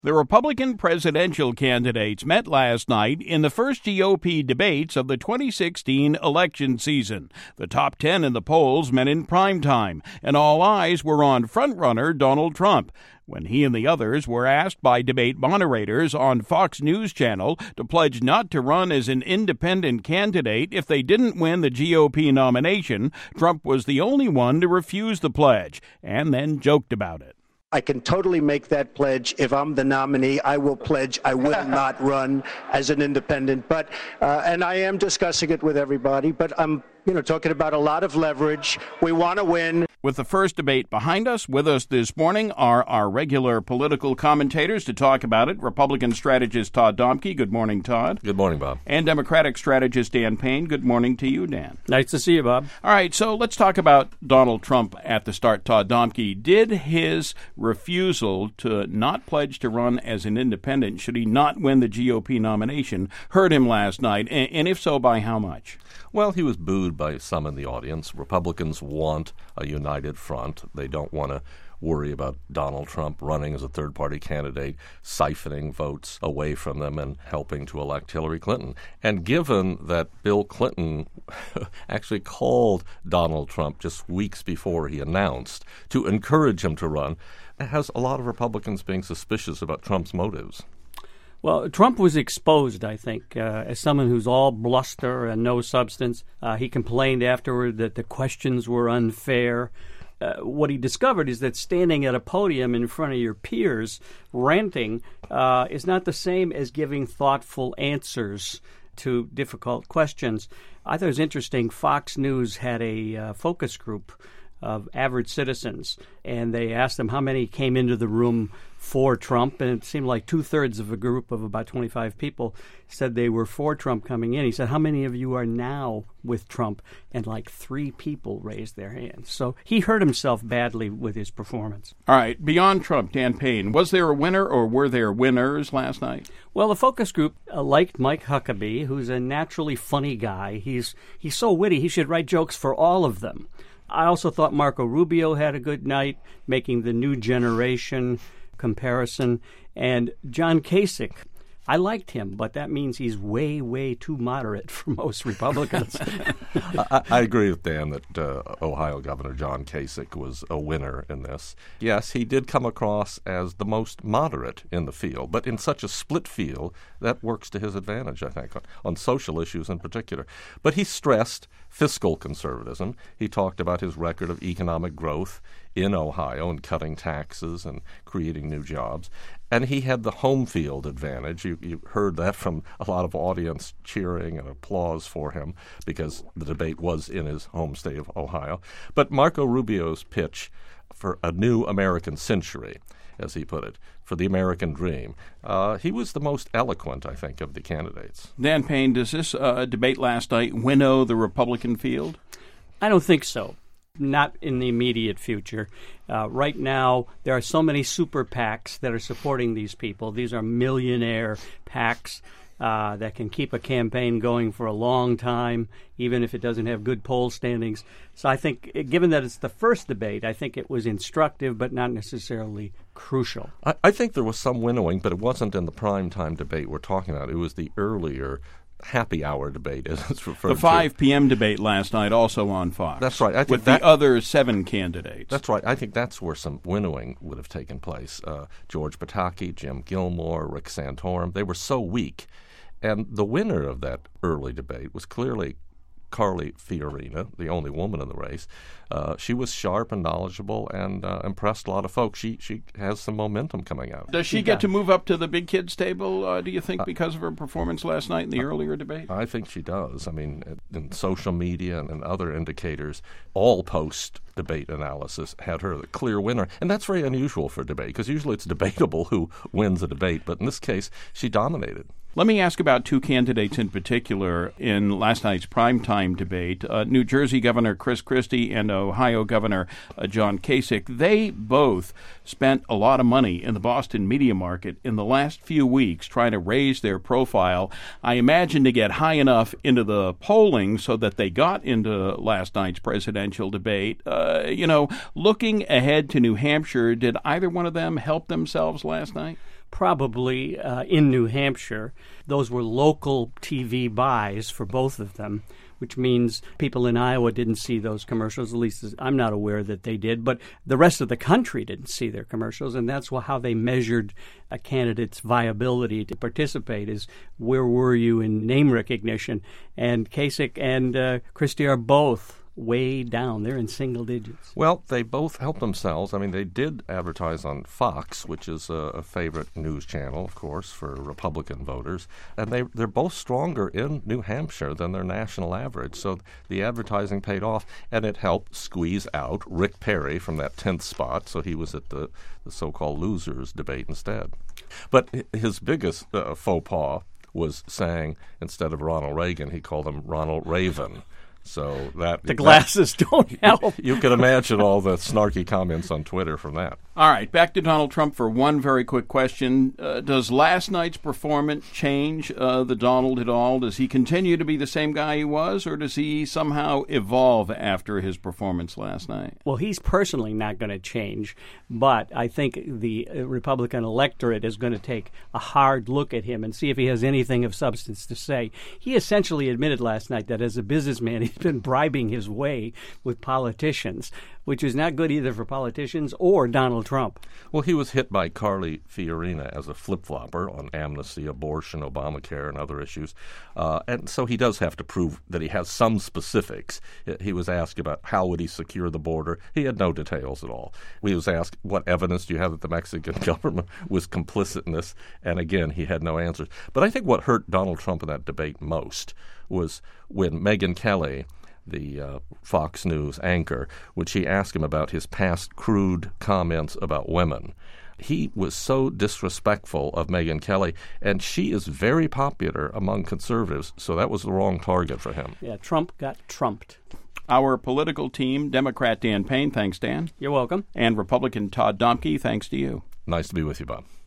The Republican presidential candidates met last night in the first GOP debates of the 2016 election season. The top 10 in the polls met in prime time, and all eyes were on frontrunner Donald Trump when he and the others were asked by debate moderators on Fox News Channel to pledge not to run as an independent candidate if they didn't win the GOP nomination. Trump was the only one to refuse the pledge and then joked about it. I can totally make that pledge. If I'm the nominee, I will pledge I will not run as an independent. But and I am discussing it with everybody, but I'm talking about a lot of leverage. We want to win. With the first debate behind us, with us this morning are our regular political commentators to talk about it. Republican strategist Todd Domke. Good morning, Todd. Good morning, Bob. And Democratic strategist Dan Payne. Good morning to you, Dan. Nice to see you, Bob. All right, so let's talk about Donald Trump at the start, Todd Domke. Did his refusal to not pledge to run as an independent, should he not win the GOP nomination, hurt him last night? And if so, by how much? Well, he was booed by some in the audience. Republicans want a united front. They don't want to worry about Donald Trump running as a third-party candidate, siphoning votes away from them and helping to elect Hillary Clinton. And given that Bill Clinton actually called Donald Trump just weeks before he announced to encourage him to run, it has a lot of Republicans being suspicious about Trump's motives. Well, Trump was exposed, I think, as someone who's all bluster and no substance. He complained afterward that the questions were unfair. What he discovered is that standing at a podium in front of your peers ranting is not the same as giving thoughtful answers to difficult questions. I thought it was interesting. Fox News had a focus group of average citizens, and they asked them how many came into the room for Trump, and it seemed like two-thirds of a group of about 25 people said they were for Trump coming in. He said, how many of you are now with Trump? And like 3 people raised their hands. So he hurt himself badly with his performance. All right, beyond Trump, Dan Payne, was there a winner or were there winners last night? Well, the focus group liked Mike Huckabee, who's a naturally funny guy. He's so witty, he should write jokes for all of them. I also thought Marco Rubio had a good night, making the new generation comparison. And John Kasich, I liked him, but that means he's way, way too moderate for most Republicans. I agree with Dan that Ohio Governor John Kasich was a winner in this. Yes, he did come across as the most moderate in the field, but in such a split field, that works to his advantage, I think, on social issues in particular. But he stressed fiscal conservatism. He talked about his record of economic growth in Ohio and cutting taxes and creating new jobs. And he had the home field advantage. You heard that from a lot of audience cheering and applause for him because the debate was in his home state of Ohio. But Marco Rubio's pitch for a new American century, as he put it, for the American dream, he was the most eloquent, I think, of the candidates. Dan Payne, does this debate last night winnow the Republican field? I don't think so. Not in the immediate future. Right now, there are so many super PACs that are supporting these people. These are millionaire PACs that can keep a campaign going for a long time, even if it doesn't have good poll standings. So I think, given that it's the first debate, I think it was instructive but not necessarily crucial. I think there was some winnowing, but it wasn't in the primetime debate we're talking about. It was the earlier happy hour debate, as it's referred to. The 5 p.m. debate last night, also on Fox. That's right. I think with the other 7 candidates. That's right. I think that's where some winnowing would have taken place. George Pataki, Jim Gilmore, Rick Santorum, they were so weak. And the winner of that early debate was clearly Carly Fiorina, the only woman in the race. She was sharp and knowledgeable and impressed a lot of folks. She has some momentum coming out. Does she get to move up to the big kids table, do you think, because of her performance last night in the earlier debate? I think she does. I mean, in social media and other indicators, all post-debate analysis had her the clear winner. And that's very unusual for debate, because usually it's debatable who wins a debate. But in this case, she dominated. Let me ask about 2 candidates in particular in last night's primetime debate. New Jersey Governor Chris Christie and Ohio Governor John Kasich. They both spent a lot of money in the Boston media market in the last few weeks trying to raise their profile, I imagine to get high enough into the polling so that they got into last night's presidential debate. Looking ahead to New Hampshire, did either one of them help themselves last night? probably in New Hampshire. Those were local TV buys for both of them, which means people in Iowa didn't see those commercials. At least I'm not aware that they did, but the rest of the country didn't see their commercials, and that's how they measured a candidate's viability to participate, is where were you in name recognition. And Kasich and Christie are both way down. They're in single digits. Well, they both helped themselves. I mean, they did advertise on Fox, which is a favorite news channel, of course, for Republican voters. And they're both stronger in New Hampshire than their national average. So the advertising paid off, and it helped squeeze out Rick Perry from that 10th spot. So he was at the so-called losers debate instead. But his biggest faux pas was saying, instead of Ronald Reagan, he called him Ronald Raven. So the glasses don't help. You can imagine all the snarky comments on Twitter from that. All right, back to Donald Trump for one very quick question. Does last night's performance change the Donald at all? Does he continue to be the same guy he was, or does he somehow evolve after his performance last night? Well, he's personally not going to change, but I think the Republican electorate is going to take a hard look at him and see if he has anything of substance to say. He essentially admitted last night that as a businessman, he's been bribing his way with politicians, which is not good either for politicians or Donald Trump. Well, he was hit by Carly Fiorina as a flip-flopper on amnesty, abortion, Obamacare, and other issues. And so he does have to prove that he has some specifics. He was asked about how would he secure the border. He had no details at all. He was asked, what evidence do you have that the Mexican government was complicit in this? And again, he had no answers. But I think what hurt Donald Trump in that debate most was when Megyn Kelly, the Fox News anchor, when she asked him about his past crude comments about women. He was so disrespectful of Megyn Kelly, and she is very popular among conservatives, so that was the wrong target for him. Yeah, Trump got trumped. Our political team, Democrat Dan Payne, thanks, Dan. You're welcome. And Republican Todd Domke, thanks to you. Nice to be with you, Bob.